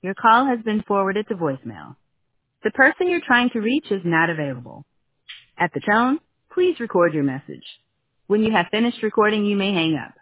Your call has been forwarded to voicemail. The person you're trying to reach is not available. At the tone, please record your message. When you have finished recording, you may hang up.